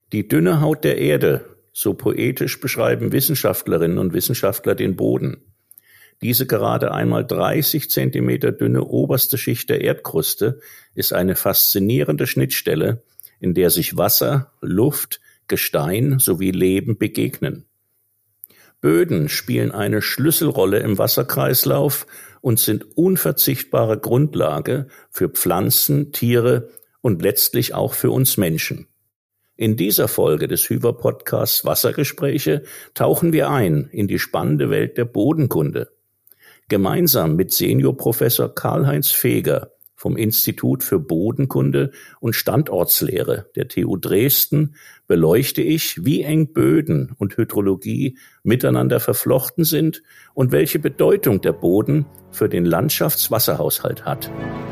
Die dünne Haut der Erde, so poetisch beschreiben Wissenschaftlerinnen und Wissenschaftler den Boden. Diese gerade einmal 30 Zentimeter dünne oberste Schicht der Erdkruste ist eine faszinierende Schnittstelle, in der sich Wasser, Luft, Gestein sowie Leben begegnen. Böden spielen eine Schlüsselrolle im Wasserkreislauf und sind unverzichtbare Grundlage für Pflanzen, Tiere und letztlich auch für uns Menschen. In dieser Folge des Hyva-Podcasts Wassergespräche tauchen wir ein in die spannende Welt der Bodenkunde. Gemeinsam mit Seniorprofessor Karl-Heinz Feger vom Institut für Bodenkunde und Standortslehre der TU Dresden beleuchte ich, wie eng Böden und Hydrologie miteinander verflochten sind und welche Bedeutung der Boden für den Landschaftswasserhaushalt hat.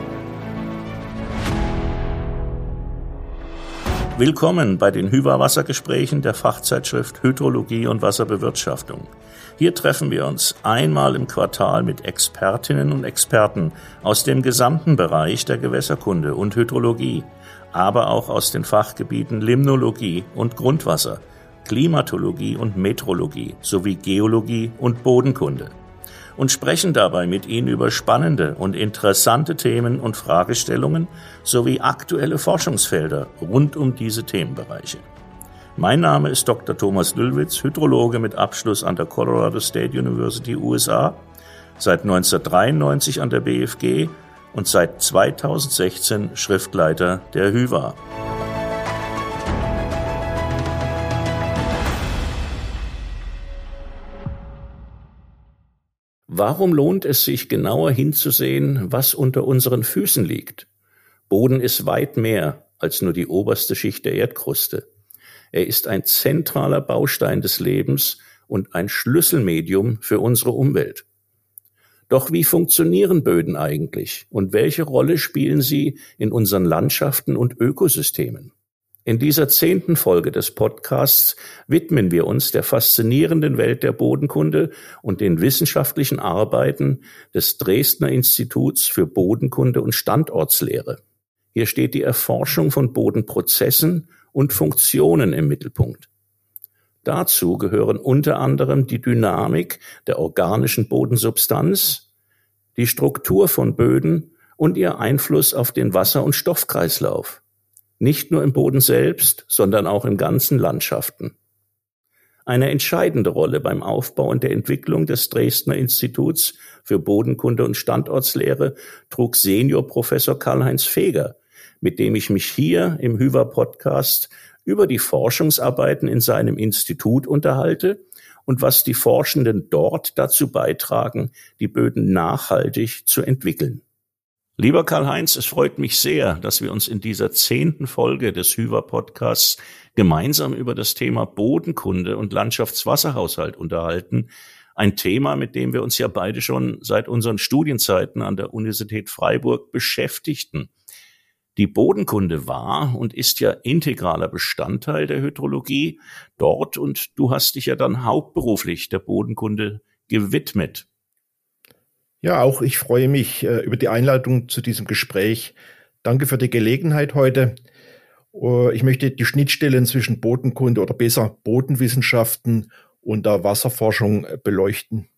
Willkommen bei den Hyva-Wassergesprächen der Fachzeitschrift Hydrologie und Wasserbewirtschaftung. Hier treffen wir uns einmal im Quartal mit Expertinnen und Experten aus dem gesamten Bereich der Gewässerkunde und Hydrologie, aber auch aus den Fachgebieten Limnologie und Grundwasser, Klimatologie und Metrologie sowie Geologie und Bodenkunde und sprechen dabei mit Ihnen über spannende und interessante Themen und Fragestellungen sowie aktuelle Forschungsfelder rund um diese Themenbereiche. Mein Name ist Dr. Thomas Lüllwitz, Hydrologe mit Abschluss an der Colorado State University, USA, seit 1993 an der BFG und seit 2016 Schriftleiter der Hyva. Warum lohnt es sich, genauer hinzusehen, was unter unseren Füßen liegt? Boden ist weit mehr als nur die oberste Schicht der Erdkruste. Er ist ein zentraler Baustein des Lebens und ein Schlüsselmedium für unsere Umwelt. Doch wie funktionieren Böden eigentlich und welche Rolle spielen sie in unseren Landschaften und Ökosystemen? In dieser 10. Folge des Podcasts widmen wir uns der faszinierenden Welt der Bodenkunde und den wissenschaftlichen Arbeiten des Dresdner Instituts für Bodenkunde und Standortslehre. Hier steht die Erforschung von Bodenprozessen und Funktionen im Mittelpunkt. Dazu gehören unter anderem die Dynamik der organischen Bodensubstanz, die Struktur von Böden und ihr Einfluss auf den Wasser- und Stoffkreislauf. Nicht nur im Boden selbst, sondern auch in ganzen Landschaften. Eine entscheidende Rolle beim Aufbau und der Entwicklung des Dresdner Instituts für Bodenkunde und Standortslehre trug Seniorprofessor Karl-Heinz Feger, mit dem ich mich hier im Hyva-Podcast über die Forschungsarbeiten in seinem Institut unterhalte und was die Forschenden dort dazu beitragen, die Böden nachhaltig zu entwickeln. Lieber Karl-Heinz, es freut mich sehr, dass wir uns in dieser 10. Folge des Hyva-Podcasts gemeinsam über das Thema Bodenkunde und Landschaftswasserhaushalt unterhalten. Ein Thema, mit dem wir uns ja beide schon seit unseren Studienzeiten an der Universität Freiburg beschäftigten. Die Bodenkunde war und ist ja integraler Bestandteil der Hydrologie dort und du hast dich ja dann hauptberuflich der Bodenkunde gewidmet. Ja, auch ich freue mich über die Einladung zu diesem Gespräch. Danke für die Gelegenheit heute. Ich möchte die Schnittstellen zwischen Bodenkunde oder besser Bodenwissenschaften und der Wasserforschung beleuchten.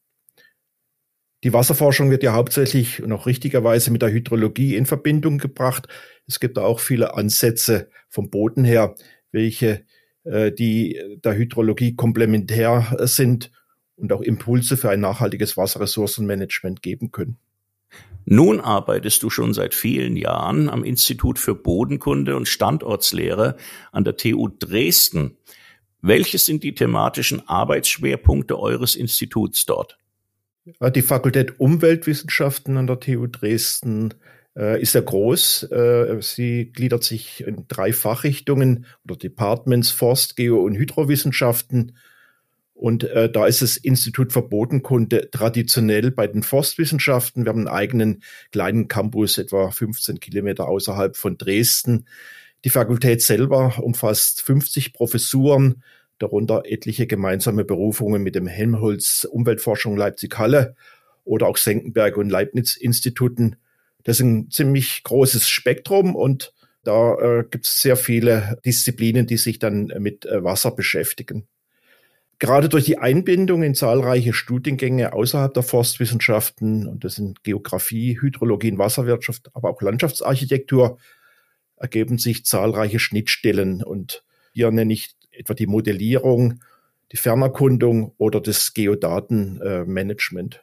Die Wasserforschung wird ja hauptsächlich und auch richtigerweise mit der Hydrologie in Verbindung gebracht. Es gibt auch viele Ansätze vom Boden her, welche die der Hydrologie komplementär sind und auch Impulse für ein nachhaltiges Wasserressourcenmanagement geben können. Nun arbeitest du schon seit vielen Jahren am Institut für Bodenkunde und Standortslehre an der TU Dresden. Welches sind die thematischen Arbeitsschwerpunkte eures Instituts dort? Die Fakultät Umweltwissenschaften an der TU Dresden ist sehr groß. Sie gliedert sich in 3 Fachrichtungen oder Departments, Forst-, Geo- und Hydrowissenschaften. Und da ist das Institut für Bodenkunde traditionell bei den Forstwissenschaften. Wir haben einen eigenen kleinen Campus, etwa 15 Kilometer außerhalb von Dresden. Die Fakultät selber umfasst 50 Professuren, darunter etliche gemeinsame Berufungen mit dem Helmholtz Umweltforschung Leipzig-Halle oder auch Senckenberg und Leibniz-Instituten. Das ist ein ziemlich großes Spektrum und Da gibt es sehr viele Disziplinen, die sich dann mit Wasser beschäftigen. Gerade durch die Einbindung in zahlreiche Studiengänge außerhalb der Forstwissenschaften, und das sind Geografie, Hydrologie und Wasserwirtschaft, aber auch Landschaftsarchitektur, ergeben sich zahlreiche Schnittstellen. Und hier nenne ich etwa die Modellierung, die Fernerkundung oder das Geodatenmanagement.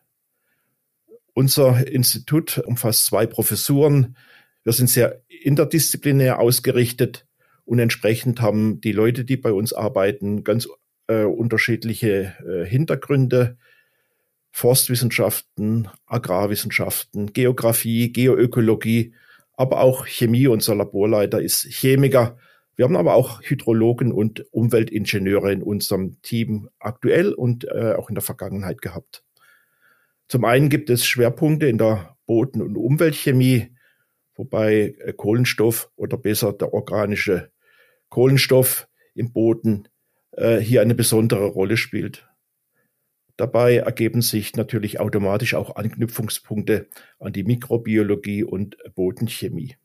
Unser Institut umfasst 2 Professuren. Wir sind sehr interdisziplinär ausgerichtet und entsprechend haben die Leute, die bei uns arbeiten, ganz unterschiedliche Hintergründe. Forstwissenschaften, Agrarwissenschaften, Geografie, Geoökologie, aber auch Chemie. Unser Laborleiter ist Chemiker. Wir haben aber auch Hydrologen und Umweltingenieure in unserem Team aktuell und auch in der Vergangenheit gehabt. Zum einen gibt es Schwerpunkte in der Boden- und Umweltchemie, wobei Kohlenstoff oder besser der organische Kohlenstoff im Boden hier eine besondere Rolle spielt. Dabei ergeben sich natürlich automatisch auch Anknüpfungspunkte an die Mikrobiologie und Bodenchemie.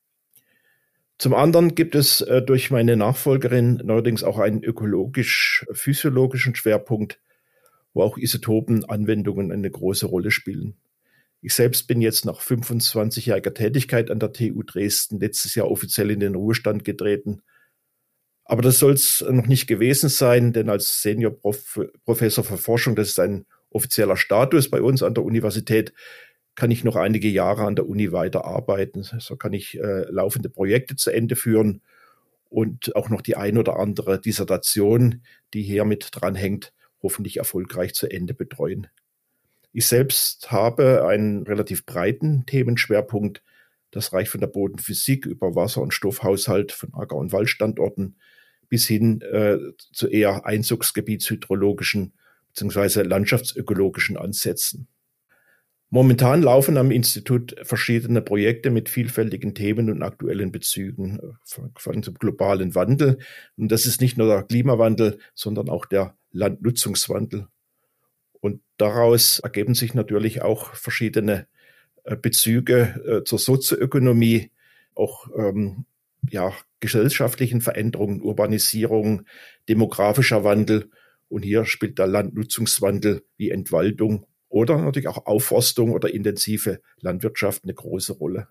Zum anderen gibt es durch meine Nachfolgerin neuerdings auch einen ökologisch-physiologischen Schwerpunkt, wo auch Isotopenanwendungen eine große Rolle spielen. Ich selbst bin jetzt nach 25-jähriger Tätigkeit an der TU Dresden letztes Jahr offiziell in den Ruhestand getreten. Aber das soll es noch nicht gewesen sein, denn als Senior-Professor für Forschung, das ist ein offizieller Status bei uns an der Universität, kann ich noch einige Jahre an der Uni weiterarbeiten. So kann ich laufende Projekte zu Ende führen und auch noch die ein oder andere Dissertation, die hier mit dranhängt, hoffentlich erfolgreich zu Ende betreuen. Ich selbst habe einen relativ breiten Themenschwerpunkt. Das reicht von der Bodenphysik über Wasser- und Stoffhaushalt von Acker- und Waldstandorten bis hin zu eher einzugsgebietshydrologischen bzw. landschaftsökologischen Ansätzen. Momentan laufen am Institut verschiedene Projekte mit vielfältigen Themen und aktuellen Bezügen von zum globalen Wandel. Und das ist nicht nur der Klimawandel, sondern auch der Landnutzungswandel. Und daraus ergeben sich natürlich auch verschiedene Bezüge zur Sozioökonomie, auch gesellschaftlichen Veränderungen, Urbanisierung, demografischer Wandel. Und hier spielt der Landnutzungswandel wie Entwaldung oder natürlich auch Aufforstung oder intensive Landwirtschaft eine große Rolle.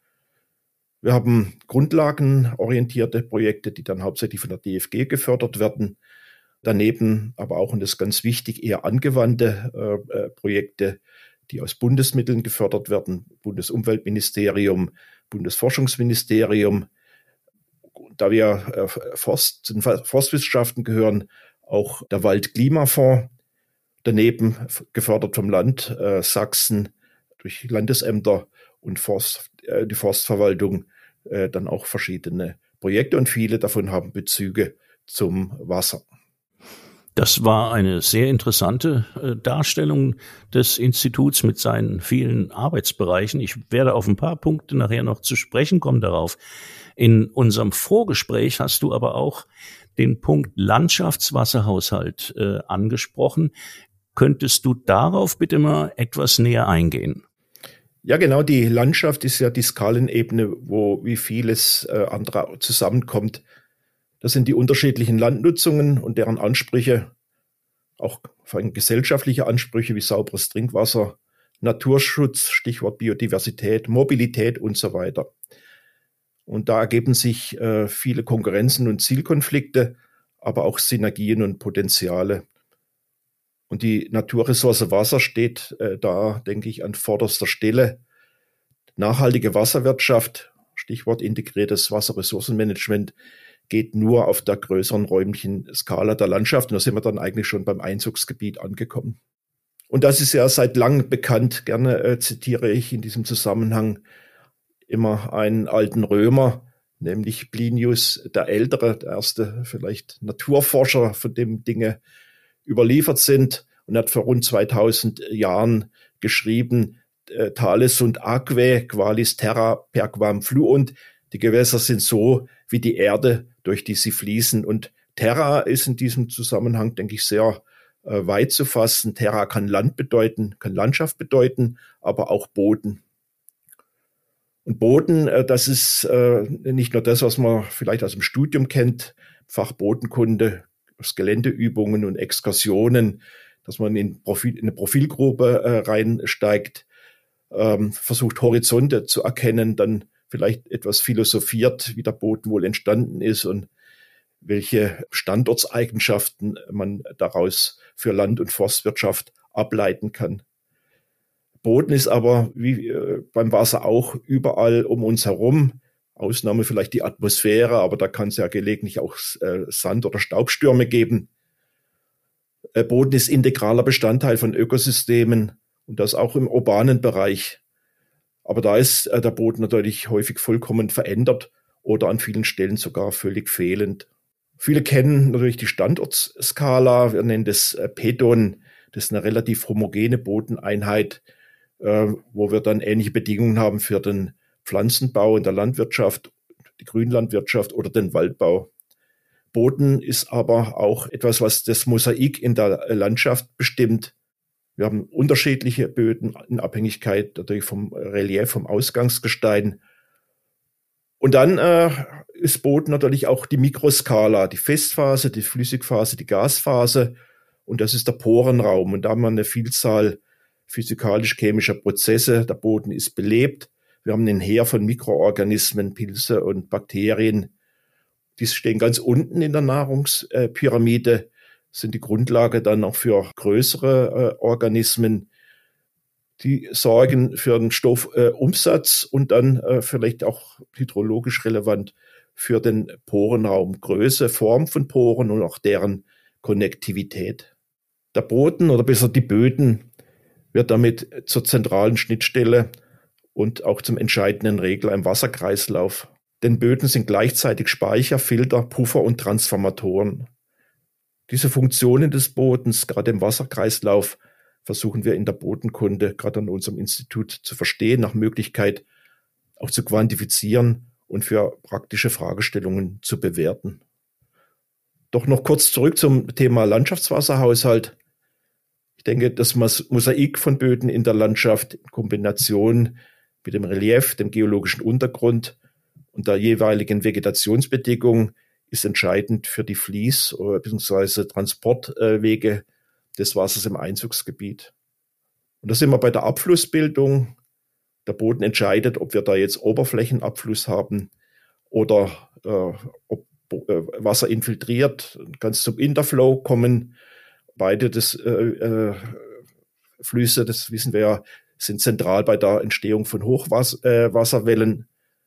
Wir haben grundlagenorientierte Projekte, die dann hauptsächlich von der DFG gefördert werden. Daneben aber auch, und das ist ganz wichtig, eher angewandte Projekte, die aus Bundesmitteln gefördert werden. Bundesumweltministerium, Bundesforschungsministerium. Da wir zu den Forstwissenschaften gehören, auch der Waldklimafonds. Daneben gefördert vom Land Sachsen durch Landesämter und die Forstverwaltung dann auch verschiedene Projekte und viele davon haben Bezüge zum Wasser. Das war eine sehr interessante Darstellung des Instituts mit seinen vielen Arbeitsbereichen. Ich werde auf ein paar Punkte nachher noch zu sprechen kommen darauf. In unserem Vorgespräch hast du aber auch den Punkt Landschaftswasserhaushalt angesprochen. Könntest du darauf bitte mal etwas näher eingehen? Ja, genau. Die Landschaft ist ja die Skalenebene, wo wie vieles andere zusammenkommt. Das sind die unterschiedlichen Landnutzungen und deren Ansprüche, auch vor allem gesellschaftliche Ansprüche wie sauberes Trinkwasser, Naturschutz, Stichwort Biodiversität, Mobilität und so weiter. Und da ergeben sich viele Konkurrenzen und Zielkonflikte, aber auch Synergien und Potenziale. Und die Naturressource Wasser steht da, denke ich, an vorderster Stelle. Nachhaltige Wasserwirtschaft, Stichwort integriertes Wasserressourcenmanagement, geht nur auf der größeren räumlichen Skala der Landschaft. Und da sind wir dann eigentlich schon beim Einzugsgebiet angekommen. Und das ist ja seit langem bekannt. Gerne zitiere ich in diesem Zusammenhang immer einen alten Römer, nämlich Plinius der Ältere, der erste vielleicht Naturforscher, von dem Dinge überliefert sind, und hat vor rund 2000 Jahren geschrieben, Tales sunt aquae qualis terra perquam fluunt. Die Gewässer sind so wie die Erde, durch die sie fließen. Und Terra ist in diesem Zusammenhang, denke ich, sehr weit zu fassen. Terra kann Land bedeuten, kann Landschaft bedeuten, aber auch Boden. Und Boden, das ist nicht nur das, was man vielleicht aus dem Studium kennt, Fach Bodenkunde, Geländeübungen und Exkursionen, dass man in eine Profilgrube reinsteigt, versucht Horizonte zu erkennen, dann vielleicht etwas philosophiert, wie der Boden wohl entstanden ist und welche Standortseigenschaften man daraus für Land- und Forstwirtschaft ableiten kann. Boden ist aber, wie beim Wasser auch, überall um uns herum. Ausnahme vielleicht die Atmosphäre, aber da kann es ja gelegentlich auch Sand- oder Staubstürme geben. Boden ist integraler Bestandteil von Ökosystemen und das auch im urbanen Bereich. Aber da ist der Boden natürlich häufig vollkommen verändert oder an vielen Stellen sogar völlig fehlend. Viele kennen natürlich die Standortskala, wir nennen das Pedon, das ist eine relativ homogene Bodeneinheit, wo wir dann ähnliche Bedingungen haben für den Pflanzenbau in der Landwirtschaft, die Grünlandwirtschaft oder den Waldbau. Boden ist aber auch etwas, was das Mosaik in der Landschaft bestimmt. Wir haben unterschiedliche Böden in Abhängigkeit natürlich vom Relief, vom Ausgangsgestein. Und dann ist Boden natürlich auch die Mikroskala, die Festphase, die Flüssigphase, die Gasphase. Und das ist der Porenraum. Und da haben wir eine Vielzahl physikalisch-chemischer Prozesse. Der Boden ist belebt. Wir haben ein Heer von Mikroorganismen, Pilze und Bakterien. Die stehen ganz unten in der Nahrungspyramide, sind die Grundlage dann auch für größere Organismen. Die sorgen für den Stoffumsatz und dann vielleicht auch hydrologisch relevant für den Porenraum. Größe, Form von Poren und auch deren Konnektivität. Der Boden oder besser die Böden wird damit zur zentralen Schnittstelle und auch zum entscheidenden Regler im Wasserkreislauf. Denn Böden sind gleichzeitig Speicher, Filter, Puffer und Transformatoren. Diese Funktionen des Bodens, gerade im Wasserkreislauf, versuchen wir in der Bodenkunde, gerade an unserem Institut, zu verstehen, nach Möglichkeit auch zu quantifizieren und für praktische Fragestellungen zu bewerten. Doch noch kurz zurück zum Thema Landschaftswasserhaushalt. Ich denke, das Mosaik von Böden in der Landschaft in Kombination mit dem Relief, dem geologischen Untergrund und der jeweiligen Vegetationsbedingungen ist entscheidend für die Fließ- bzw. Transportwege des Wassers im Einzugsgebiet. Und da sind wir bei der Abflussbildung. Der Boden entscheidet, ob wir da jetzt Oberflächenabfluss haben oder ob Wasser infiltriert, kann es zum Interflow kommen. Beide Flüsse, das wissen wir ja, sind zentral bei der Entstehung von Hochwasserwellen.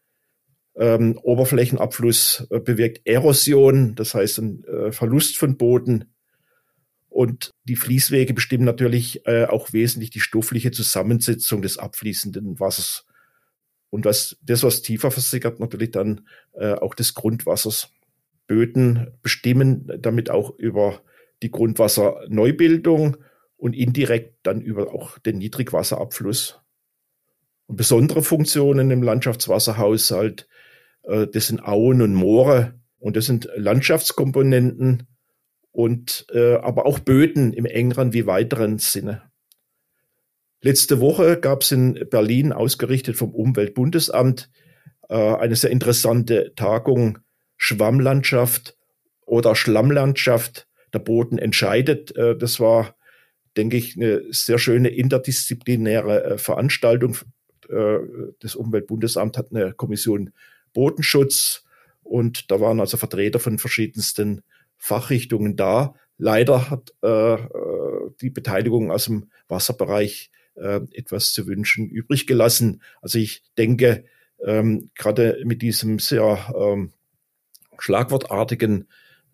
Oberflächenabfluss bewirkt Erosion, das heißt ein Verlust von Boden. Und die Fließwege bestimmen natürlich auch wesentlich die stoffliche Zusammensetzung des abfließenden Wassers. Und was tiefer versickert, natürlich dann auch des Grundwassers. Böden bestimmen damit auch über die Grundwasserneubildung und indirekt dann über auch den Niedrigwasserabfluss. Und besondere Funktionen im Landschaftswasserhaushalt, das sind Auen und Moore und das sind Landschaftskomponenten und aber auch Böden im engeren wie weiteren Sinne. Letzte Woche gab es in Berlin, ausgerichtet vom Umweltbundesamt, eine sehr interessante Tagung Schwammlandschaft oder Schlammlandschaft. Der Boden entscheidet. Das war, denke ich, eine sehr schöne interdisziplinäre Veranstaltung. Das Umweltbundesamt hat eine Kommission Bodenschutz und da waren also Vertreter von verschiedensten Fachrichtungen da. Leider hat die Beteiligung aus dem Wasserbereich etwas zu wünschen übrig gelassen. Also ich denke, gerade mit diesem sehr schlagwortartigen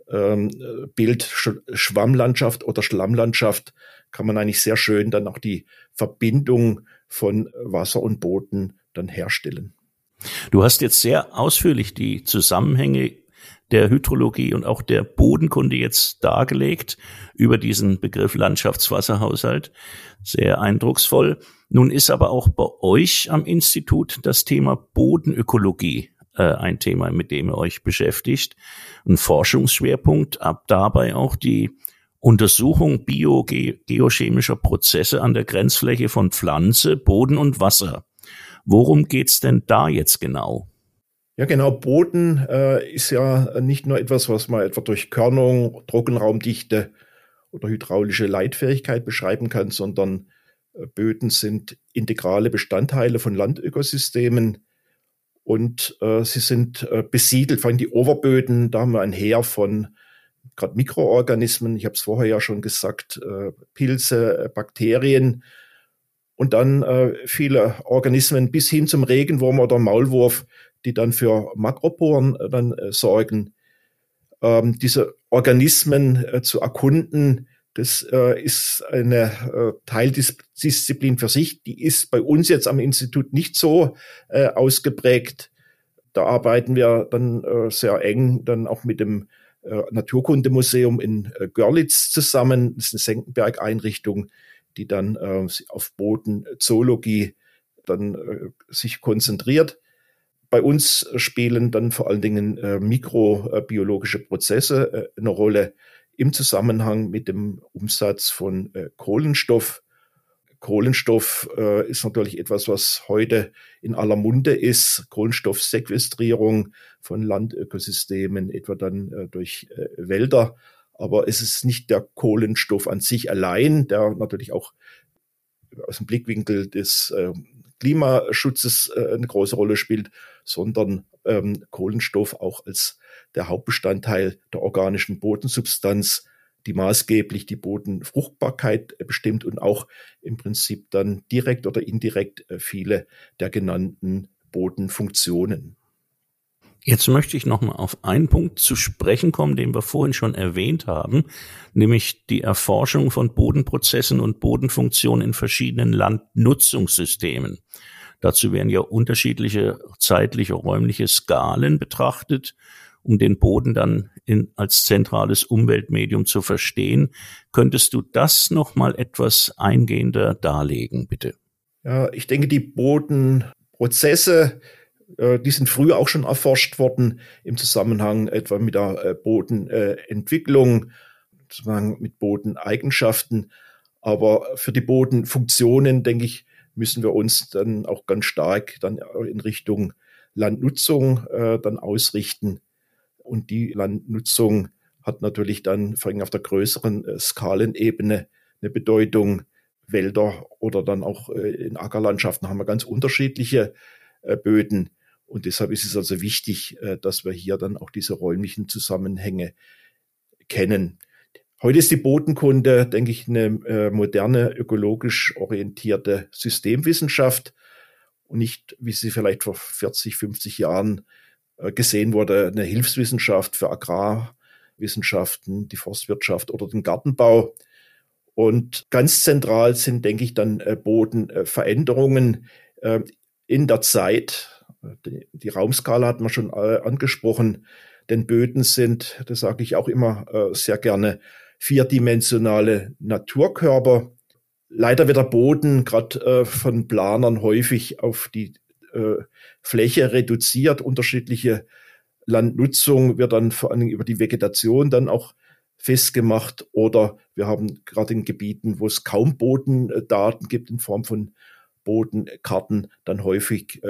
Bild Schwammlandschaft oder Schlammlandschaft kann man eigentlich sehr schön dann auch die Verbindung von Wasser und Boden dann herstellen. Du hast jetzt sehr ausführlich die Zusammenhänge der Hydrologie und auch der Bodenkunde jetzt dargelegt über diesen Begriff Landschaftswasserhaushalt. Sehr eindrucksvoll. Nun ist aber auch bei euch am Institut das Thema Bodenökologie ein Thema, mit dem ihr euch beschäftigt. Ein Forschungsschwerpunkt, ab dabei auch die Untersuchung biogeochemischer Prozesse an der Grenzfläche von Pflanze, Boden und Wasser. Worum geht's denn da jetzt genau? Ja, genau. Boden ist ja nicht nur etwas, was man etwa durch Körnung, Trockenraumdichte oder hydraulische Leitfähigkeit beschreiben kann, sondern Böden sind integrale Bestandteile von Landökosystemen und sie sind besiedelt, vor allem die Oberböden, da haben wir ein Heer von gerade Mikroorganismen, ich habe es vorher ja schon gesagt, Pilze, Bakterien und dann viele Organismen bis hin zum Regenwurm oder Maulwurf, die dann für Makroporen dann sorgen. Diese Organismen zu erkunden, das ist eine Teildisziplin für sich. Die ist bei uns jetzt am Institut nicht so ausgeprägt. Da arbeiten wir dann sehr eng dann auch mit dem Naturkundemuseum in Görlitz zusammen. Das ist eine Senckenberg-Einrichtung, die dann auf Bodenzoologie dann sich konzentriert. Bei uns spielen dann vor allen Dingen mikrobiologische Prozesse eine Rolle im Zusammenhang mit dem Umsatz von Kohlenstoff. Kohlenstoff ist natürlich etwas, was heute in aller Munde ist. Kohlenstoffsequestrierung von Landökosystemen, etwa dann durch Wälder. Aber es ist nicht der Kohlenstoff an sich allein, der natürlich auch aus dem Blickwinkel des Klimaschutzes eine große Rolle spielt, sondern Kohlenstoff auch als der Hauptbestandteil der organischen Bodensubstanz, die maßgeblich die Bodenfruchtbarkeit bestimmt und auch im Prinzip dann direkt oder indirekt viele der genannten Bodenfunktionen. Jetzt möchte ich noch mal auf einen Punkt zu sprechen kommen, den wir vorhin schon erwähnt haben, nämlich die Erforschung von Bodenprozessen und Bodenfunktionen in verschiedenen Landnutzungssystemen. Dazu werden ja unterschiedliche zeitliche, räumliche Skalen betrachtet, um den Boden dann als zentrales Umweltmedium zu verstehen. Könntest du das noch mal etwas eingehender darlegen, bitte? Ja, ich denke, die Bodenprozesse, die sind früher auch schon erforscht worden im Zusammenhang etwa mit der Bodenentwicklung, sozusagen mit Bodeneigenschaften. Aber für die Bodenfunktionen, denke ich, müssen wir uns dann auch ganz stark dann in Richtung Landnutzung dann ausrichten. Und die Landnutzung hat natürlich dann vor allem auf der größeren Skalenebene eine Bedeutung. Wälder oder dann auch in Ackerlandschaften haben wir ganz unterschiedliche Böden. Und deshalb ist es also wichtig, dass wir hier dann auch diese räumlichen Zusammenhänge kennen. Heute ist die Bodenkunde, denke ich, eine moderne, ökologisch orientierte Systemwissenschaft und nicht, wie sie vielleicht vor 40, 50 Jahren gesehen wurde, eine Hilfswissenschaft für Agrarwissenschaften, die Forstwirtschaft oder den Gartenbau. Und ganz zentral sind, denke ich, dann Bodenveränderungen in der Zeit. Die Raumskala hat man schon angesprochen. Denn Böden sind, das sage ich auch immer sehr gerne, vierdimensionale Naturkörper. Leider wird der Boden gerade von Planern häufig auf die Fläche reduziert. Unterschiedliche Landnutzung wird dann vor allem über die Vegetation dann auch festgemacht. Oder wir haben gerade in Gebieten, wo es kaum Bodendaten gibt in Form von Bodenkarten, dann häufig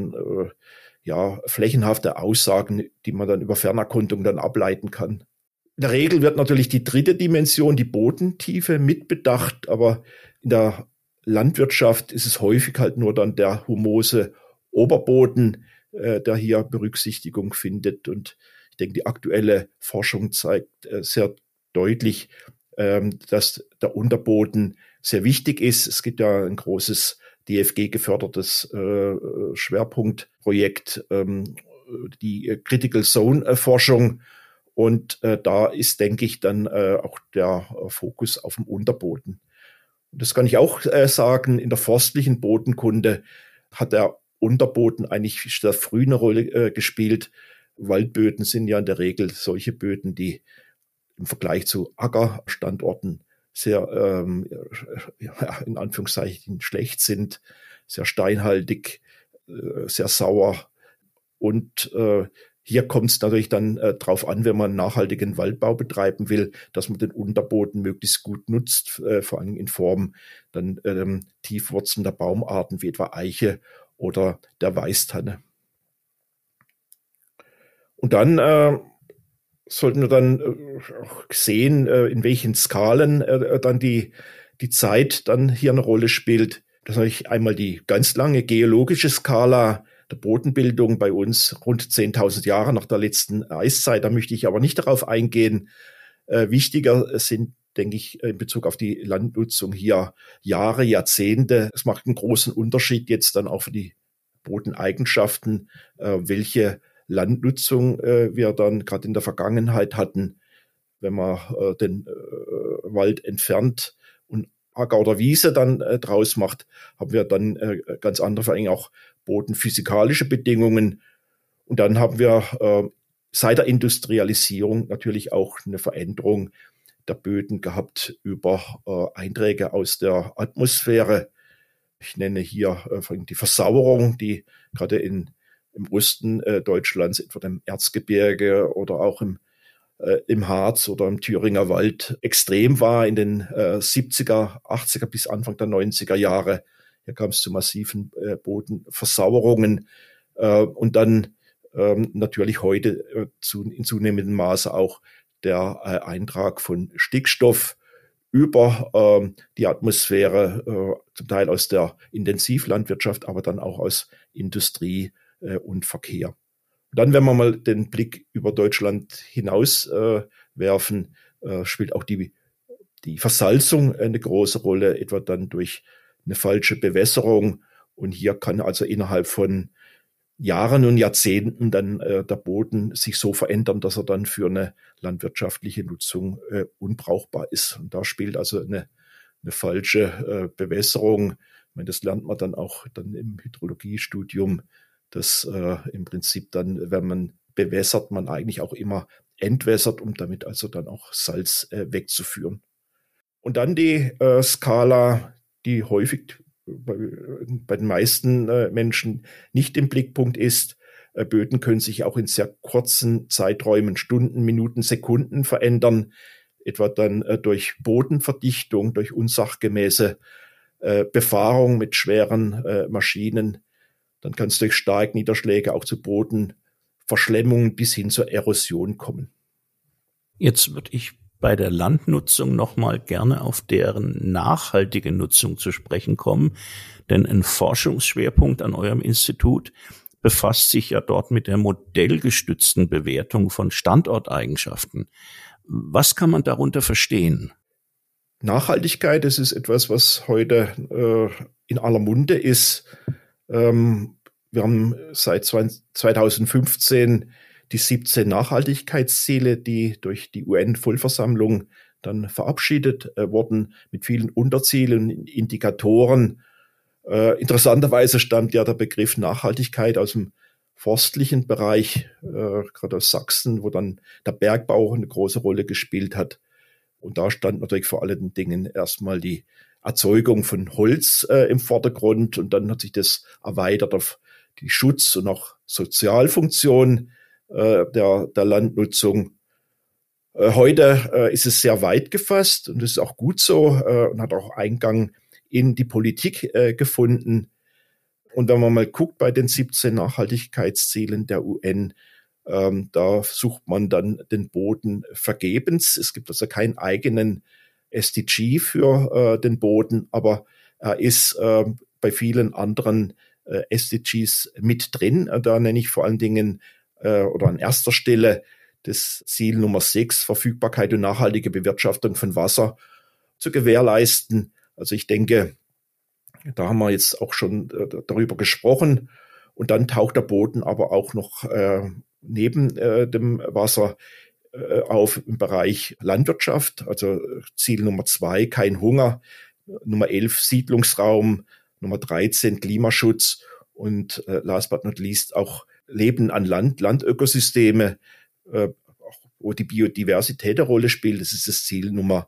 flächenhafte Aussagen, die man dann über Fernerkundung dann ableiten kann. In der Regel wird natürlich die dritte Dimension, die Bodentiefe, mitbedacht, aber in der Landwirtschaft ist es häufig halt nur dann der humose Oberboden, der hier Berücksichtigung findet. Und ich denke, die aktuelle Forschung zeigt sehr deutlich, dass der Unterboden sehr wichtig ist. Es gibt ja ein großes DFG-gefördertes Schwerpunktprojekt, die Critical Zone-Forschung. Und da ist, denke ich, dann auch der Fokus auf dem Unterboden. Und das kann ich auch sagen, in der forstlichen Bodenkunde hat der Unterboden eigentlich sehr früh eine Rolle gespielt. Waldböden sind ja in der Regel solche Böden, die im Vergleich zu Ackerstandorten sehr, in Anführungszeichen, schlecht sind, sehr steinhaltig, sehr sauer. Und hier kommt es natürlich dann drauf an, wenn man nachhaltigen Waldbau betreiben will, dass man den Unterboden möglichst gut nutzt, vor allem in Form dann tiefwurzelnder Baumarten wie etwa Eiche oder der Weißtanne. Und dann sollten wir dann auch sehen, in welchen Skalen dann die Zeit dann hier eine Rolle spielt. Das ist natürlich einmal die ganz lange geologische Skala der Bodenbildung bei uns, rund 10.000 Jahre nach der letzten Eiszeit. Da möchte ich aber nicht darauf eingehen. Wichtiger sind, denke ich, in Bezug auf die Landnutzung hier Jahre, Jahrzehnte. Es macht einen großen Unterschied jetzt dann auch für die Bodeneigenschaften, welche Landnutzung wir dann gerade in der Vergangenheit hatten. Wenn man den Wald entfernt und Acker oder Wiese dann draus macht, haben wir dann ganz andere, vor allem auch bodenphysikalische Bedingungen. Und dann haben wir seit der Industrialisierung natürlich auch eine Veränderung der Böden gehabt über Einträge aus der Atmosphäre. Ich nenne hier die Versauerung, die gerade im Osten Deutschlands, etwa im Erzgebirge oder auch im Harz oder im Thüringer Wald extrem war in den 70er, 80er bis Anfang der 90er Jahre. Hier kam es zu massiven Bodenversauerungen und dann natürlich heute in zunehmendem Maße auch der Eintrag von Stickstoff über die Atmosphäre, zum Teil aus der Intensivlandwirtschaft, aber dann auch aus Industrie und Verkehr. Und dann, wenn wir mal den Blick über Deutschland hinaus werfen, spielt auch die Versalzung eine große Rolle, etwa dann durch eine falsche Bewässerung. Und hier kann also innerhalb von Jahren und Jahrzehnten dann der Boden sich so verändern, dass er dann für eine landwirtschaftliche Nutzung unbrauchbar ist. Und da spielt also eine falsche Bewässerung. Ich meine, das lernt man dann auch dann im Hydrologiestudium, dass im Prinzip dann, wenn man bewässert, man eigentlich auch immer entwässert, um damit also dann auch Salz wegzuführen. Und dann die Skala, die häufig bei den meisten Menschen nicht im Blickpunkt ist. Böden können sich auch in sehr kurzen Zeiträumen, Stunden, Minuten, Sekunden verändern, etwa dann durch Bodenverdichtung, durch unsachgemäße Befahrung mit schweren Maschinen. Dann kann es durch Starkniederschläge auch zu Bodenverschlemmungen bis hin zur Erosion kommen. Jetzt würde ich bei der Landnutzung nochmal gerne auf deren nachhaltige Nutzung zu sprechen kommen, denn ein Forschungsschwerpunkt an eurem Institut befasst sich ja dort mit der modellgestützten Bewertung von Standorteigenschaften. Was kann man darunter verstehen? Nachhaltigkeit, das ist etwas, was heute in aller Munde ist. Wir haben seit 2015 die 17 Nachhaltigkeitsziele, die durch die UN-Vollversammlung dann verabschiedet wurden, mit vielen Unterzielen und Indikatoren. Interessanterweise stammt ja der Begriff Nachhaltigkeit aus dem forstlichen Bereich, gerade aus Sachsen, wo dann der Bergbau eine große Rolle gespielt hat. Und da stand natürlich vor allen Dingen erstmal die Erzeugung von Holz im Vordergrund, und dann hat sich das erweitert auf die Schutz- und auch Sozialfunktion der Landnutzung. Heute ist es sehr weit gefasst, und das ist auch gut so, und hat auch Eingang in die Politik gefunden. Und wenn man mal guckt bei den 17 Nachhaltigkeitszielen der UN, da sucht man dann den Boden vergebens. Es gibt also keinen eigenen SDG für den Boden, aber er ist bei vielen anderen SDGs mit drin. Da nenne ich vor allen Dingen oder an erster Stelle das Ziel Nummer 6, Verfügbarkeit und nachhaltige Bewirtschaftung von Wasser zu gewährleisten. Also ich denke, da haben wir jetzt auch schon darüber gesprochen. Und dann taucht der Boden aber auch noch neben dem Wasser auf im Bereich Landwirtschaft. Also Ziel Nummer 2, kein Hunger. Nummer 11, Siedlungsraum. Nummer 13, Klimaschutz. Und last but not least auch Leben an Land, Landökosysteme, wo die Biodiversität eine Rolle spielt. Das ist das Ziel Nummer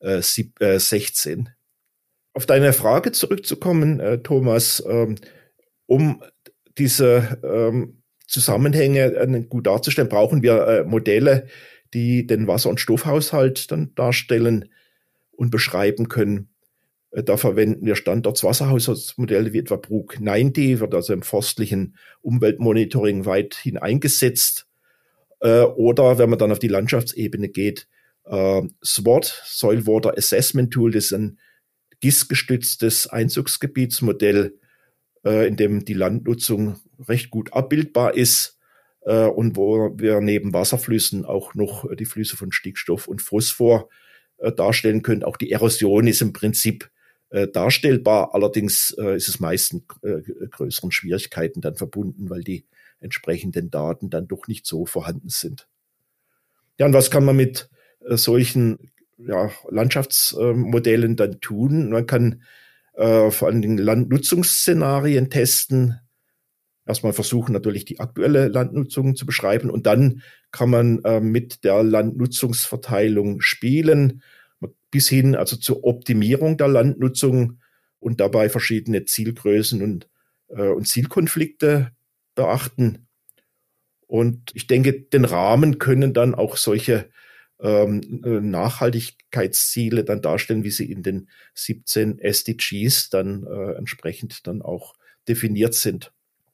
16. Auf deine Frage zurückzukommen, Thomas, um diese Zusammenhänge gut darzustellen, brauchen wir Modelle, die den Wasser- und Stoffhaushalt dann darstellen und beschreiben können. Da verwenden wir Standorts-Wasserhaushaltsmodelle wie etwa Brook 90, wird also im forstlichen Umweltmonitoring weithin eingesetzt. Oder wenn man dann auf die Landschaftsebene geht, SWAT, Soil Water Assessment Tool, das ist ein GIS-gestütztes Einzugsgebietsmodell, in dem die Landnutzung recht gut abbildbar ist und wo wir neben Wasserflüssen auch noch die Flüsse von Stickstoff und Phosphor darstellen können. Auch die Erosion ist im Prinzip darstellbar, allerdings ist es meist mit größeren Schwierigkeiten dann verbunden, weil die entsprechenden Daten dann doch nicht so vorhanden sind. Ja, und was kann man mit solchen Landschaftsmodellen dann tun? Man kann vor allen Dingen Landnutzungsszenarien testen. Erstmal versuchen natürlich die aktuelle Landnutzung zu beschreiben und dann kann man mit der Landnutzungsverteilung spielen, bis hin also zur Optimierung der Landnutzung und dabei verschiedene Zielgrößen und Zielkonflikte beachten. Und ich denke, den Rahmen können dann auch solche Nachhaltigkeitsziele dann darstellen, wie sie in den 17 SDGs dann entsprechend dann auch definiert sind.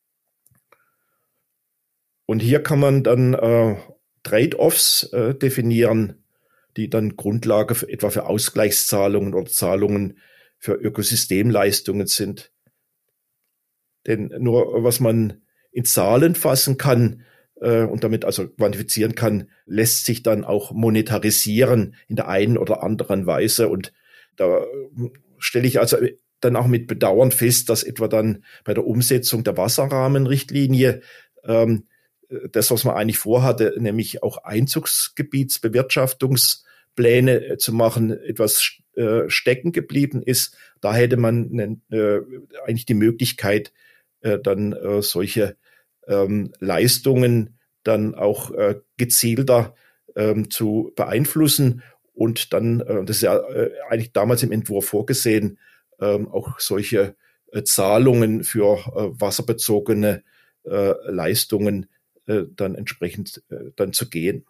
Und hier kann man dann Trade-offs definieren, die dann Grundlage etwa für Ausgleichszahlungen oder Zahlungen für Ökosystemleistungen sind. Denn nur was man in Zahlen fassen kann und damit also quantifizieren kann, lässt sich dann auch monetarisieren in der einen oder anderen Weise. Und da stelle ich also dann auch mit Bedauern fest, dass etwa dann bei der Umsetzung der Wasserrahmenrichtlinie das, was man eigentlich vorhatte, nämlich auch Einzugsgebietsbewirtschaftungspläne zu machen, etwas stecken geblieben ist. Da hätte man eigentlich die Möglichkeit, dann solche Leistungen dann auch gezielter zu beeinflussen und dann, das ist ja eigentlich damals im Entwurf vorgesehen, auch solche Zahlungen für wasserbezogene Leistungen dann entsprechend dann zu gehen.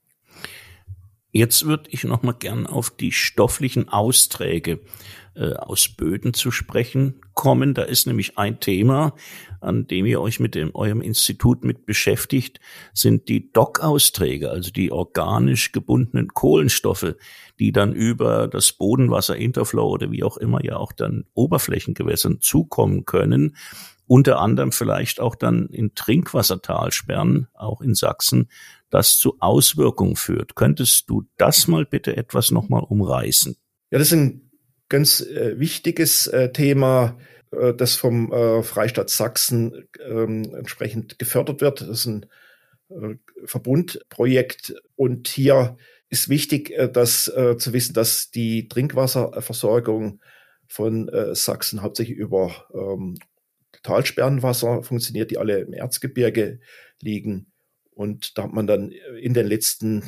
Jetzt würde ich noch mal gern auf die stofflichen Austräge aus Böden zu sprechen kommen. Da ist nämlich ein Thema, an dem ihr euch mit eurem Institut mit beschäftigt, sind die DOC-Austräge, also die organisch gebundenen Kohlenstoffe, die dann über das Bodenwasser, Interflow oder wie auch immer ja auch dann Oberflächengewässern zukommen können. Unter anderem vielleicht auch dann in Trinkwassertalsperren, auch in Sachsen, das zu Auswirkungen führt. Könntest du das mal bitte etwas nochmal umreißen? Ja, das ist ein ganz wichtiges Thema, das vom Freistaat Sachsen entsprechend gefördert wird. Das ist ein Verbundprojekt und hier ist wichtig, zu wissen, dass die Trinkwasserversorgung von Sachsen hauptsächlich über Talsperrenwasser funktioniert, die alle im Erzgebirge liegen. Und da hat man dann in den letzten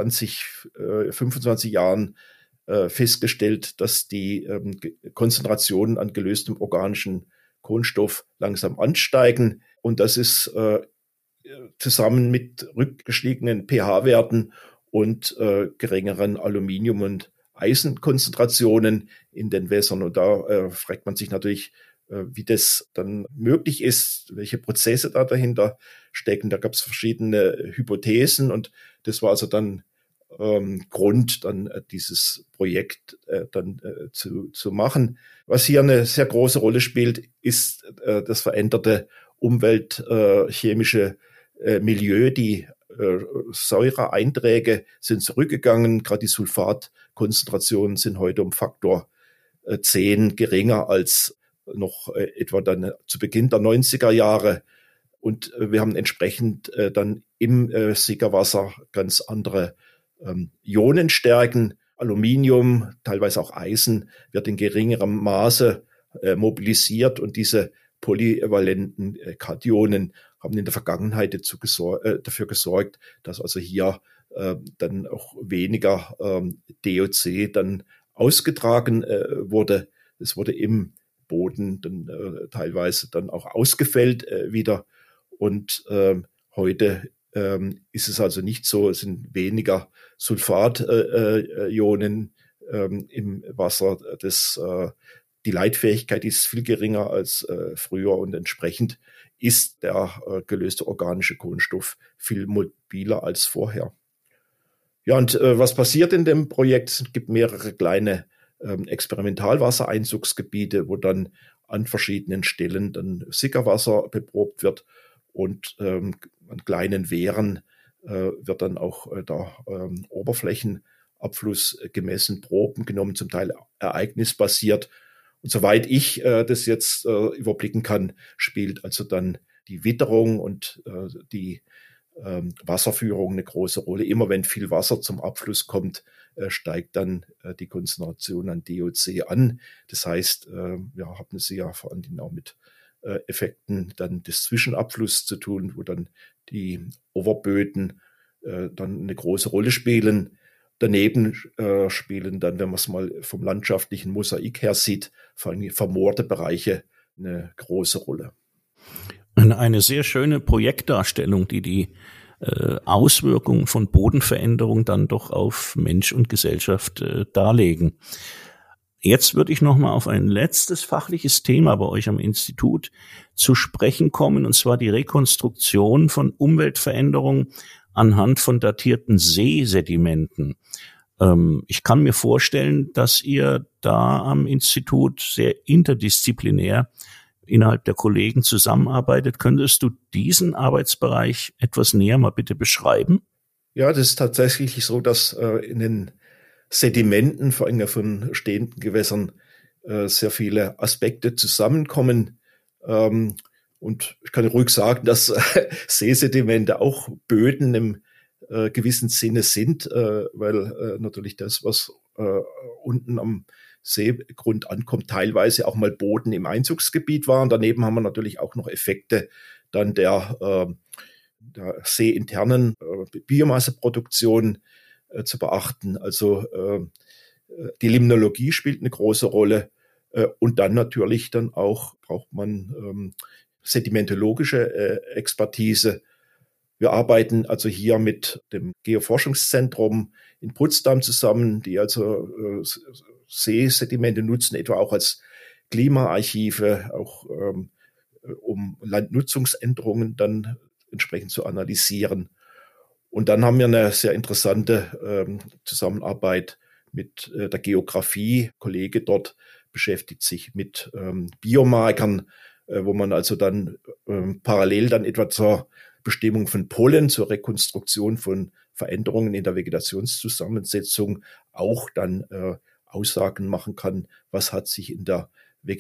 25 Jahren festgestellt, dass die Konzentrationen an gelöstem organischen Kohlenstoff langsam ansteigen. Und das ist zusammen mit rückgestiegenen pH-Werten und geringeren Aluminium- und Eisenkonzentrationen in den Wässern. Und da fragt man sich natürlich, wie das dann möglich ist, welche Prozesse da dahinter stecken. Da gab es verschiedene Hypothesen und das war also dann Grund, dann dieses Projekt dann zu machen. Was hier eine sehr große Rolle spielt, ist das veränderte umweltchemische Milieu. Die Säureeinträge sind zurückgegangen. Gerade die Sulfatkonzentrationen sind heute um Faktor 10 geringer als noch etwa dann zu Beginn der 90er Jahre. Und wir haben entsprechend dann im Sickerwasser ganz andere Ionenstärken. Aluminium, teilweise auch Eisen, wird in geringerem Maße mobilisiert und diese polyvalenten Kationen haben in der Vergangenheit dafür gesorgt, dass also hier dann auch weniger DOC dann ausgetragen wurde. Es wurde im Boden dann teilweise dann auch ausgefällt wieder. Und heute ist es also nicht so, es sind weniger Sulfationen im Wasser. Die Leitfähigkeit ist viel geringer als früher und entsprechend ist der gelöste organische Kohlenstoff viel mobiler als vorher. Ja, und was passiert in dem Projekt? Es gibt mehrere kleine Experimentalwassereinzugsgebiete, wo dann an verschiedenen Stellen dann Sickerwasser beprobt wird und an kleinen Wehren wird dann auch der Oberflächenabfluss gemessen, Proben genommen, zum Teil ereignisbasiert. Und soweit ich das jetzt überblicken kann, spielt also dann die Witterung und die Wasserführung eine große Rolle. Immer wenn viel Wasser zum Abfluss kommt, steigt dann die Konzentration an DOC an. Das heißt, wir haben es ja vor allen Dingen auch mit Effekten dann des Zwischenabflusses zu tun, wo dann die Oberböden dann eine große Rolle spielen. Daneben spielen dann, wenn man es mal vom landschaftlichen Mosaik her sieht, vor allem vermoorte Bereiche eine große Rolle. Eine sehr schöne Projektdarstellung, die Auswirkungen von Bodenveränderung dann doch auf Mensch und Gesellschaft darlegen. Jetzt würde ich noch mal auf ein letztes fachliches Thema bei euch am Institut zu sprechen kommen, und zwar die Rekonstruktion von Umweltveränderungen anhand von datierten Seesedimenten. Ich kann mir vorstellen, dass ihr da am Institut sehr interdisziplinär innerhalb der Kollegen zusammenarbeitet. Könntest du diesen Arbeitsbereich etwas näher mal bitte beschreiben? Ja, das ist tatsächlich so, dass in den Sedimenten, vor allem von stehenden Gewässern, sehr viele Aspekte zusammenkommen. Und ich kann ruhig sagen, dass Seesedimente auch Böden im gewissen Sinne sind, weil natürlich das, was unten am Seegrund ankommt, teilweise auch mal Boden im Einzugsgebiet waren. Daneben haben wir natürlich auch noch Effekte dann der seeinternen Biomasseproduktion zu beachten. Also die Limnologie spielt eine große Rolle und dann natürlich dann auch braucht man sedimentologische Expertise. Wir arbeiten also hier mit dem Geoforschungszentrum in Potsdam zusammen, die also Seesedimente nutzen, etwa auch als Klimaarchive, auch um Landnutzungsänderungen dann entsprechend zu analysieren. Und dann haben wir eine sehr interessante Zusammenarbeit mit der Geografie. Ein Kollege dort beschäftigt sich mit Biomarkern, wo man also dann parallel dann etwa zur Bestimmung von Pollen, zur Rekonstruktion von Veränderungen in der Vegetationszusammensetzung auch dann Aussagen machen kann, was hat sich in der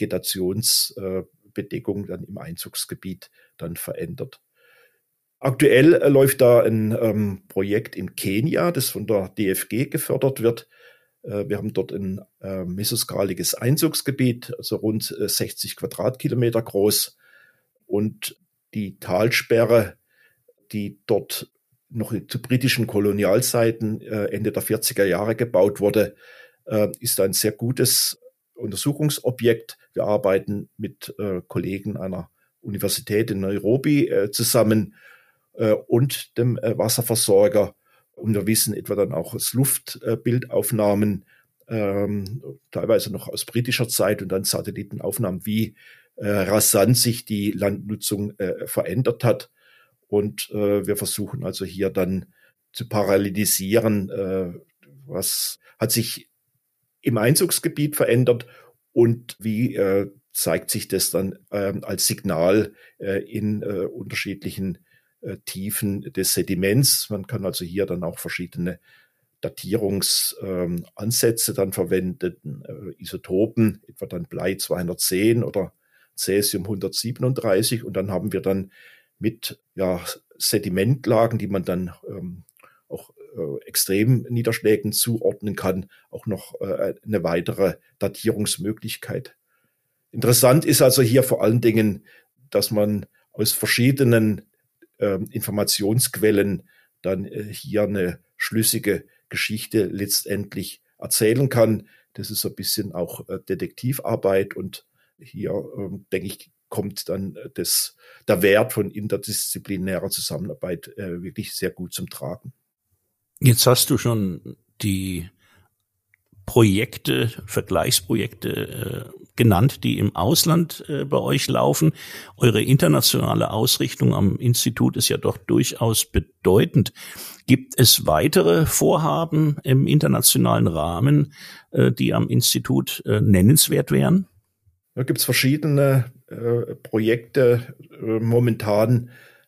Vegetationsbedeckung dann im Einzugsgebiet dann verändert. Aktuell läuft da ein Projekt in Kenia, das von der DFG gefördert wird. Wir haben dort ein mesoskaliges Einzugsgebiet, also rund 60 Quadratkilometer groß. Und die Talsperre, die dort noch zu britischen Kolonialzeiten Ende der 40er Jahre gebaut wurde, ist ein sehr gutes Untersuchungsobjekt. Wir arbeiten mit Kollegen einer Universität in Nairobi zusammen und dem Wasserversorger. Und wir wissen etwa dann auch aus Luftbildaufnahmen, teilweise noch aus britischer Zeit und dann Satellitenaufnahmen, wie rasant sich die Landnutzung verändert hat. Und wir versuchen also hier dann zu parallelisieren, was hat sich im Einzugsgebiet verändert und wie zeigt sich das dann als Signal in unterschiedlichen Tiefen des Sediments. Man kann also hier dann auch verschiedene Datierungsansätze dann verwenden, Isotopen, etwa dann Blei 210 oder Cäsium 137. Und dann haben wir dann mit Sedimentlagen, die man dann auch Extremniederschlägen zuordnen kann, auch noch eine weitere Datierungsmöglichkeit. Interessant ist also hier vor allen Dingen, dass man aus verschiedenen Informationsquellen dann hier eine schlüssige Geschichte letztendlich erzählen kann. Das ist so ein bisschen auch Detektivarbeit und hier, denke ich, kommt dann der Wert von interdisziplinärer Zusammenarbeit wirklich sehr gut zum Tragen. Jetzt hast du schon die Projekte, Vergleichsprojekte genannt, die im Ausland bei euch laufen. Eure internationale Ausrichtung am Institut ist ja doch durchaus bedeutend. Gibt es weitere Vorhaben im internationalen Rahmen, die am Institut nennenswert wären? Da gibt es verschiedene Projekte. Momentan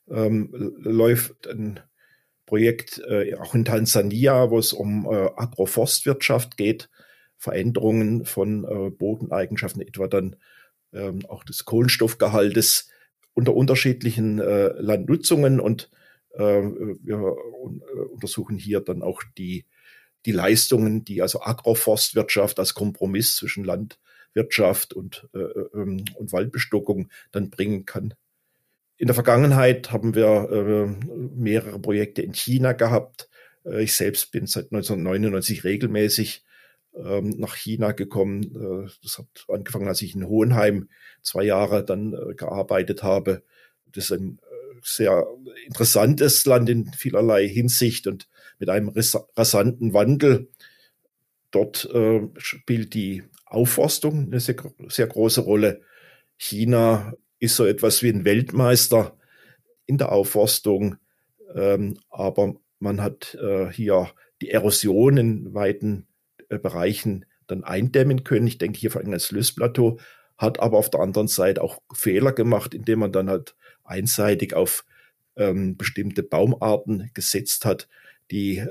läuft ein Projekt auch in Tansania, wo es um Agroforstwirtschaft geht, Veränderungen von Bodeneigenschaften, etwa dann auch des Kohlenstoffgehaltes unter unterschiedlichen Landnutzungen, und wir untersuchen hier dann auch die Leistungen, die also Agroforstwirtschaft als Kompromiss zwischen Landwirtschaft und Waldbestockung dann bringen kann. In der Vergangenheit haben wir mehrere Projekte in China gehabt. Ich selbst bin seit 1999 regelmäßig nach China gekommen. Das hat angefangen, als ich in Hohenheim 2 Jahre dann gearbeitet habe. Das ist ein sehr interessantes Land in vielerlei Hinsicht und mit einem rasanten Wandel. Dort spielt die Aufforstung eine sehr, sehr große Rolle. China ist so etwas wie ein Weltmeister in der Aufforstung, aber man hat hier die Erosion in weiten Bereichen dann eindämmen können. Ich denke hier vor allem an das Lößplateau, hat aber auf der anderen Seite auch Fehler gemacht, indem man dann halt einseitig auf bestimmte Baumarten gesetzt hat, die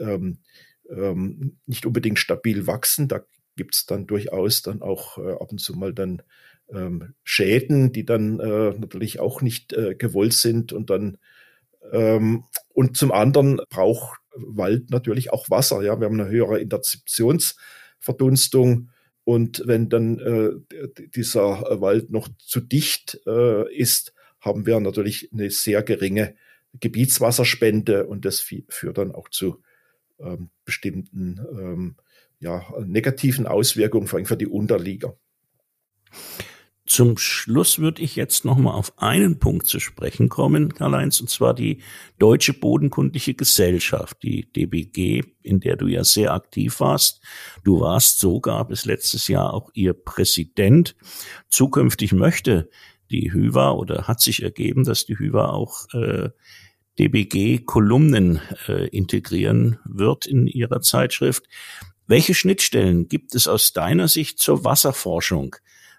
nicht unbedingt stabil wachsen. Da gibt es dann durchaus dann auch ab und zu mal dann Schäden, die dann natürlich auch nicht gewollt sind, und dann und zum anderen braucht Wald natürlich auch Wasser. Ja, wir haben eine höhere Interzeptionsverdunstung, und wenn dann dieser Wald noch zu dicht ist, haben wir natürlich eine sehr geringe Gebietswasserspende, und das führt dann auch zu bestimmten negativen Auswirkungen, vor allem für die Unterlieger. Zum Schluss würde ich jetzt noch mal auf einen Punkt zu sprechen kommen, Karl-Heinz, und zwar die Deutsche Bodenkundliche Gesellschaft, die DBG, in der du ja sehr aktiv warst. Du warst sogar bis letztes Jahr auch ihr Präsident. Zukünftig möchte die Hywa, oder hat sich ergeben, dass die Hywa auch DBG-Kolumnen integrieren wird in ihrer Zeitschrift. Welche Schnittstellen gibt es aus deiner Sicht zur Wasserforschung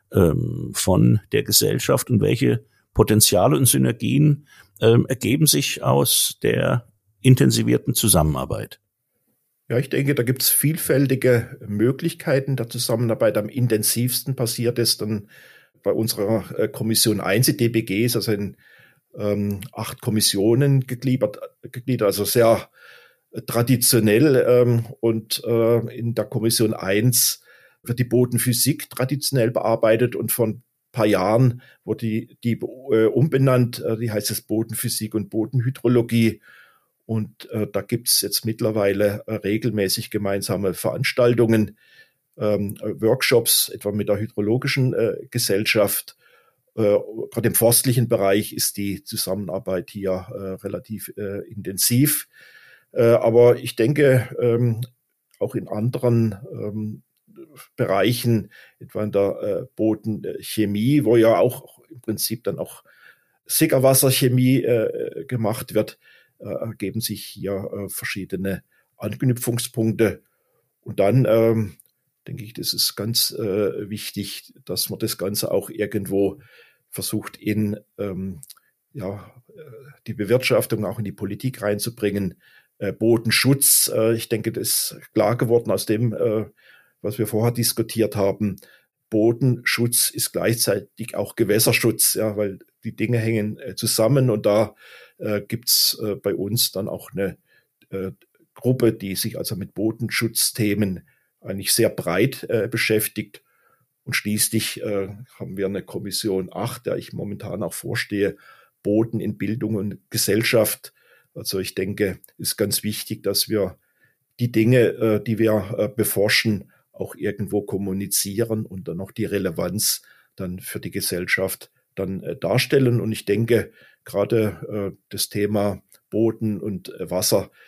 von der Gesellschaft, und welche Potenziale und Synergien ergeben sich aus der intensivierten Zusammenarbeit? Ja, ich denke, da gibt es vielfältige Möglichkeiten der Zusammenarbeit. Am intensivsten passiert es dann bei unserer Kommission 1. Die DBG ist also in 8 Kommissionen gegliedert, also sehr traditionell, und in der Kommission 1 wird die Bodenphysik traditionell bearbeitet, und vor ein paar Jahren wurde die umbenannt, die heißt es Bodenphysik und Bodenhydrologie, und da gibt es jetzt mittlerweile regelmäßig gemeinsame Veranstaltungen, Workshops, etwa mit der Hydrologischen Gesellschaft. Gerade im forstlichen Bereich ist die Zusammenarbeit hier relativ intensiv. Aber ich denke, auch in anderen Bereichen, etwa in der Bodenchemie, wo ja auch im Prinzip dann auch Sickerwasserchemie gemacht wird, ergeben sich hier verschiedene Anknüpfungspunkte. Und dann denke ich, das ist ganz wichtig, dass man das Ganze auch irgendwo versucht, in die Bewirtschaftung, auch in die Politik reinzubringen. Bodenschutz, ich denke, das ist klar geworden aus dem, was wir vorher diskutiert haben. Bodenschutz ist gleichzeitig auch Gewässerschutz, ja, weil die Dinge hängen zusammen, und da gibt's bei uns dann auch eine Gruppe, die sich also mit Bodenschutzthemen eigentlich sehr breit beschäftigt. Und schließlich haben wir eine Kommission 8, der ich momentan auch vorstehe, Boden in Bildung und Gesellschaft. Also ich denke, es ist ganz wichtig, dass wir die Dinge, die wir beforschen, auch irgendwo kommunizieren und dann auch die Relevanz dann für die Gesellschaft dann darstellen. Und ich denke, gerade das Thema Boden und Wasser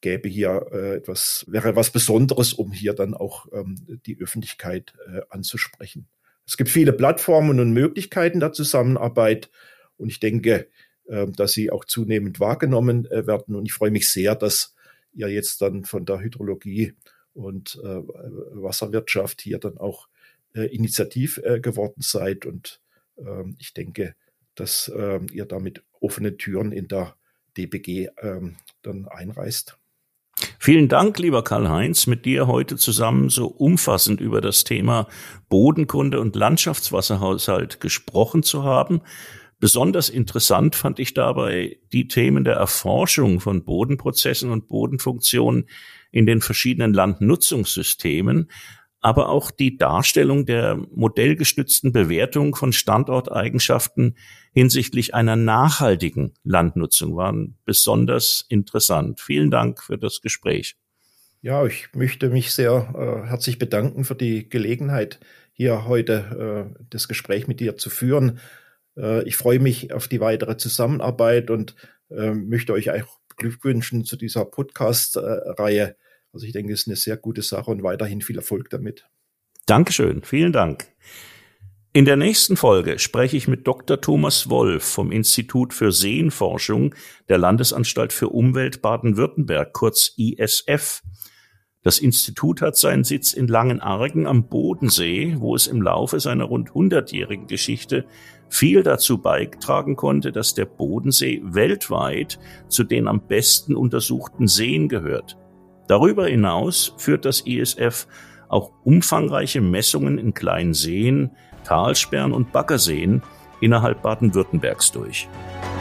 wäre was Besonderes, um hier dann auch die Öffentlichkeit anzusprechen. Es gibt viele Plattformen und Möglichkeiten der Zusammenarbeit und ich denke, dass sie auch zunehmend wahrgenommen werden. Und ich freue mich sehr, dass ihr jetzt dann von der Hydrologie und Wasserwirtschaft hier dann auch initiativ geworden seid. Und ich denke, dass ihr damit offene Türen in der DBG dann einreißt. Vielen Dank, lieber Karl-Heinz, mit dir heute zusammen so umfassend über das Thema Bodenkunde und Landschaftswasserhaushalt gesprochen zu haben. Besonders interessant fand ich dabei die Themen der Erforschung von Bodenprozessen und Bodenfunktionen in den verschiedenen Landnutzungssystemen, aber auch die Darstellung der modellgestützten Bewertung von Standorteigenschaften hinsichtlich einer nachhaltigen Landnutzung waren besonders interessant. Vielen Dank für das Gespräch. Ja, ich möchte mich sehr herzlich bedanken für die Gelegenheit, hier heute das Gespräch mit dir zu führen. Ich freue mich auf die weitere Zusammenarbeit und möchte euch auch beglückwünschen zu dieser Podcast-Reihe. Also ich denke, es ist eine sehr gute Sache und weiterhin viel Erfolg damit. Dankeschön, vielen Dank. In der nächsten Folge spreche ich mit Dr. Thomas Wolf vom Institut für Seenforschung der Landesanstalt für Umwelt Baden-Württemberg, kurz ISF. Das Institut hat seinen Sitz in Langenargen am Bodensee, wo es im Laufe seiner rund 100-jährigen Geschichte viel dazu beitragen konnte, dass der Bodensee weltweit zu den am besten untersuchten Seen gehört. Darüber hinaus führt das ISF auch umfangreiche Messungen in kleinen Seen, Talsperren und Baggerseen innerhalb Baden-Württembergs durch.